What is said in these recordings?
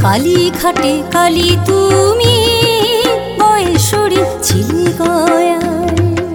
কালীঘাটে কালী তুমি বয়সরে ছিলে গয়াল।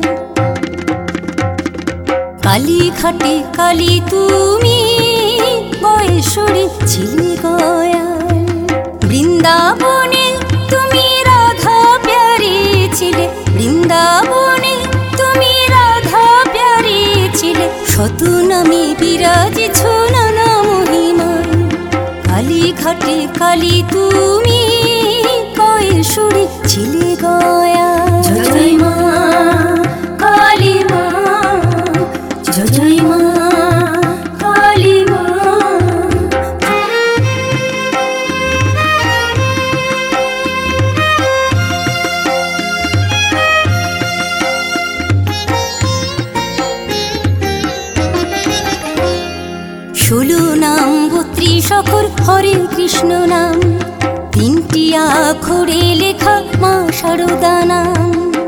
কালীঘাটে কালী তুমি বয়সরে ছিলে গয়াল। বৃন্দাবনে তুমি রাধা প্যারে ছিলে, বৃন্দাবনে তুমি রাধা প্যারে ছিলে। শত নামে বিরাজিছ নানা মহিমায়। কালীঘাটে কালী তুমি বয়সরে ছিলে গয়াল। জয় মা কালী মা, জয় মা কালী মা। ষোলো নাম 32 অক্ষর হরে কৃষ্ণ নাম, 3টি আক্ষরে লেখা মা শারদা নাম।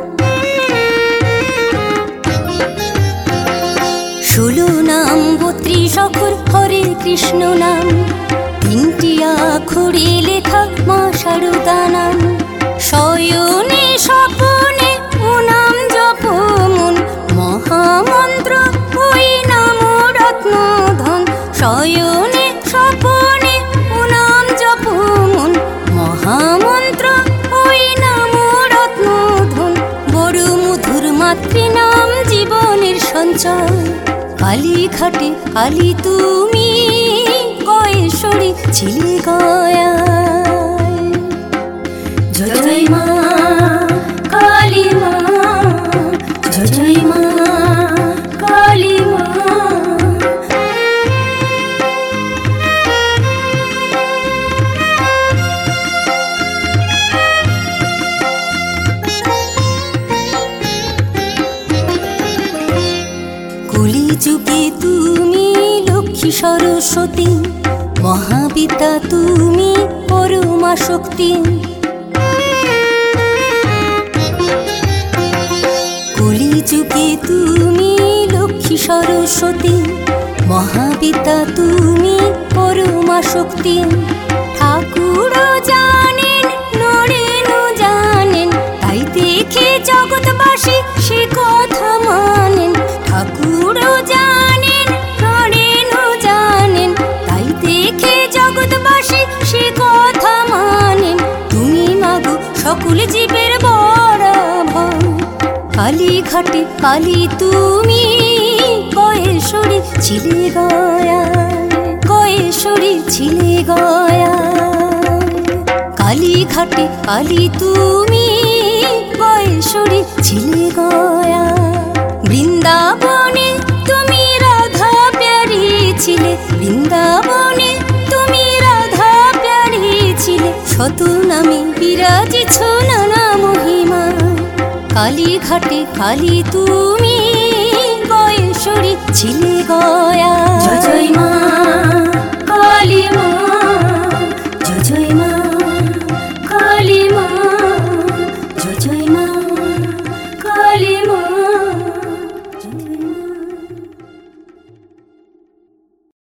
16 নাম 32 অক্ষর হরে কৃষ্ণ নাম, 3টি আক্ষরে লেখা মা শারদা নাম। শয়নে স্বপনে ও নাম জপ মন, মহামন্ত্র ওই নাম রত্নধন। শয়নে স্বপনে ও নাম জপ মন, মহামন্ত্র ওই নাম রত্নধন। বড় মধুর মাতৃনাম জীবনের সঞ্চয়। কালীঘাটে কালী তুমি বয়সরে ছিলে গয়াল। জয় মা কালী মা, জয় মা কালী মা। কলিযুগে তুমি লক্ষ্মী সরস্বতী, মহাবিদ্যা তুমি পরমা শক্তি। কলিযুগে তুমি লক্ষ্মী সরস্বতী, মহাবিদ্যা তুমি পরমা শক্তি। ঠাকুর জানেন নরেন জানেন, তাই দেখে জগৎবাসী সে কথা মানেন। ঠাকুর জানেন নরেন জানেন, তাই দেখে জগৎবাসী সে কথা মানেন। তুমি মাগো সকল জীবের বরাভয়। কালীঘাটে কালী তুমি বয়সরে ছিলে গয়াল, বয়সরে ছিলে গয়াল। কালীঘাটে কালী তুমি বয়সরে ছিলে গয়াল। বৃন্দাবনে তুমি রাধা প্যারে ছিলে, বৃন্দাবনে তুমি রাধা প্যারে ছিলে। শত নামে বিরাজিছ নানা মহিমা। কালীঘাটে কালী তুমি বয়সরে ছিলে গয়াল। জয় মা কালী মা।